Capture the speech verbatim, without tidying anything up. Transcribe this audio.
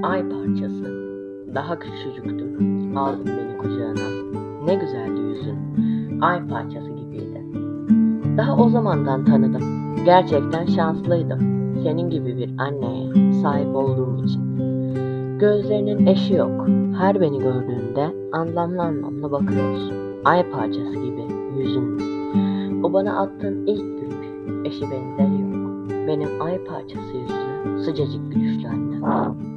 Ay parçası. Daha küçücüktüm. Aldın beni kucağına. Ne güzeldi yüzün. Ay parçası gibiydi. Daha o zamandan tanıdım. Gerçekten şanslıydım. Senin gibi bir anneye sahip olduğum için. Gözlerinin eşi yok. Her beni gördüğünde anlamlı anlamlı bakıyorsun. Ay parçası gibi yüzünle. O bana attığın ilk gülüş. Eşi benzeri yok. Benim ay parçası yüzlü, sıcacık gülüşlü annem.